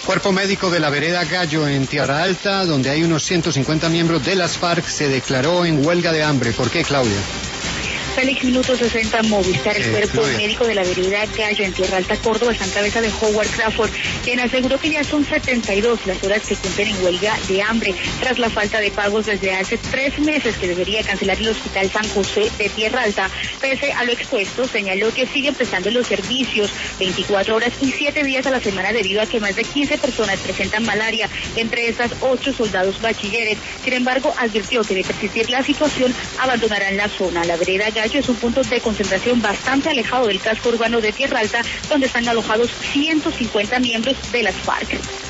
Cuerpo médico de la vereda Gallo en Tierra Alta, donde hay unos 150 miembros de las FARC, se declaró en huelga de hambre. ¿Por qué, Claudia? Félix, minuto 60 Movistar. El cuerpo médico de la vereda Gallo en Tierra Alta, Córdoba, está en cabeza de Howard Crawford, quien aseguró que ya son 72 las horas que cumplen en huelga de hambre tras la falta de pagos desde hace 3 meses que debería cancelar el Hospital San José de Tierra Alta. Pese a lo expuesto, señaló que siguen prestando los servicios 24 horas y 7 días a la semana debido a que más de 15 personas presentan malaria, entre estas 8 soldados bachilleres. Sin embargo, advirtió que de persistir la situación abandonarán la zona. La vereda Gallo es un punto de concentración bastante alejado del casco urbano de Tierra Alta, donde están alojados 150 miembros de las FARC.